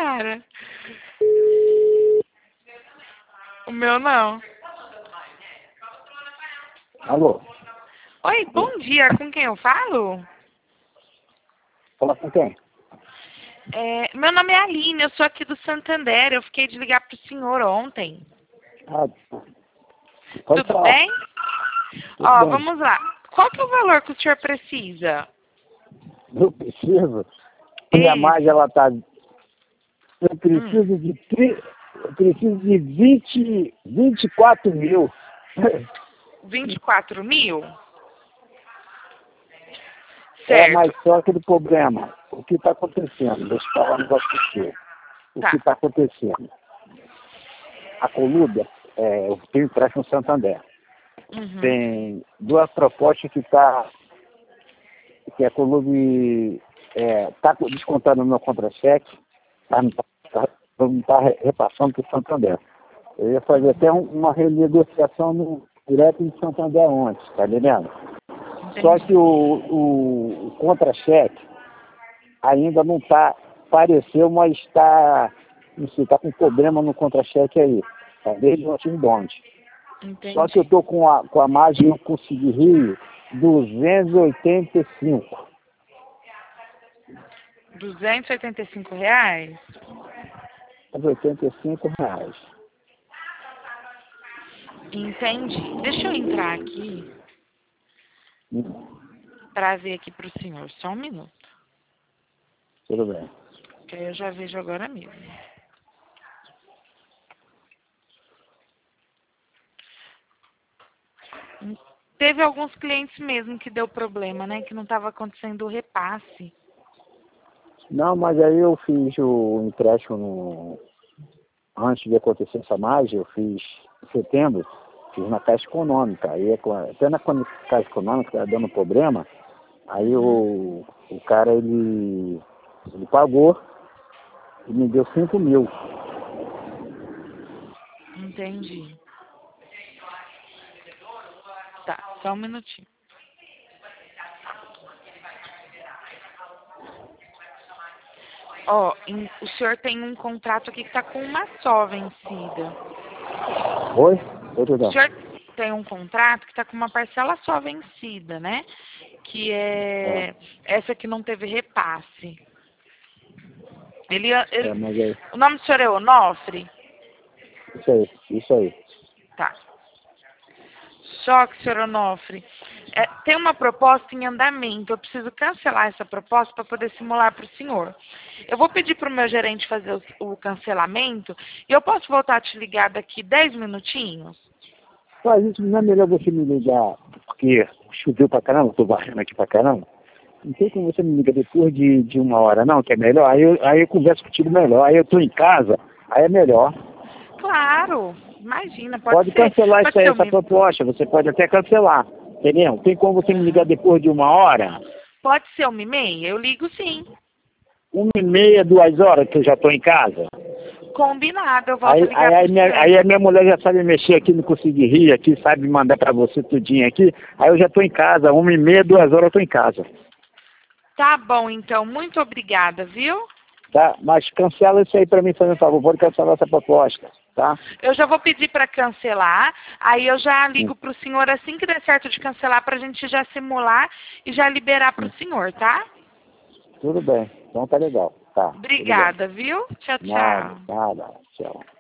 cara. O meu não. Alô? Oi, bom dia. Com quem eu falo? Fala com quem? Meu nome é Aline, eu sou aqui do Santander. Eu fiquei de ligar pro senhor ontem. Ah, pode Tudo falar. bem? Tudo Ó, bem. vamos lá. Qual que é o valor que o senhor precisa? Eu preciso. Minha margem, Isso. ela tá. Eu preciso eu preciso de 24 mil. 24 mil? Mas Certo. só aquele problema. O que está acontecendo? Deixa eu falar um negócio para você. O Tá. que está acontecendo? A Coluda, eu tenho empréstimo no Santander. Uhum. Tem duas propostas que a Coluda está descontando no meu contra-cheque, não está repassando para o Santander. Eu ia fazer até uma renegociação direto em Santander ontem, tá entendendo? Só que Entendi. o contra-cheque ainda não está, apareceu, mas está, não sei, está com problema no contra-cheque aí. Tá desde o último bonde. Só que eu Entendi. estou com a margem, eu consegui rir 285. R$ 285? R$ 85. Entendi. Deixa eu entrar aqui para ver aqui pro senhor. Só um minuto. Tudo bem. Que aí eu já vejo agora mesmo. Teve alguns clientes mesmo que deu problema, né? Que não estava acontecendo o repasse. Não, mas aí eu fiz o empréstimo antes de acontecer essa margem, eu fiz em setembro, fiz na Caixa Econômica. Aí até na Caixa Econômica estava dando problema, aí Uhum. o cara ele pagou e me deu 5 mil. Entendi. Tá, só um minutinho. Ó, o senhor tem um contrato aqui que tá com uma só vencida. Oi? Oi, tudo O bem. senhor tem um contrato que tá com uma parcela só vencida, né? Que é essa que não teve repasse. Mas é O nome do senhor é Onofre? isso aí. Tá. Só que, senhor Onofre, tem uma proposta em andamento. Eu preciso cancelar essa proposta para poder simular para o senhor. Eu vou pedir para o meu gerente fazer o cancelamento e eu posso voltar a te ligar daqui 10 minutinhos? Mas isso não é melhor você me ligar, porque choveu pra caramba, tô varrendo aqui pra caramba. Não tem como você me ligar depois de uma hora, não, que é melhor. Aí eu converso contigo melhor. Aí eu tô em casa, aí é melhor. Claro, imagina, pode Pode ser. cancelar Pode ser essa proposta, você pode até cancelar. Entendeu? Tem como você me ligar depois de uma hora? pode ser 1h30? Eu ligo sim. 1h30, 2 horas que eu já tô em casa? Combinado, eu volto a Aí, ligar aí, para aí, o minha, senhor aí a então. minha mulher já sabe mexer aqui, não consegui rir aqui, sabe mandar pra você tudinho aqui. Aí eu já tô em casa, 1h30, 2 horas eu tô em casa. Tá bom, então. Muito obrigada, viu? Tá? Mas cancela isso aí pra mim, fazendo um favor. Pode cancelar essa proposta, tá? Eu já vou pedir para cancelar, aí eu já ligo para o senhor assim que der certo de cancelar para a gente já simular e já liberar para o senhor, tá? Tudo bem. Então tá legal. Tá, tudo bem. Obrigada, viu? Tchau, Nada, tchau. nada. Tchau.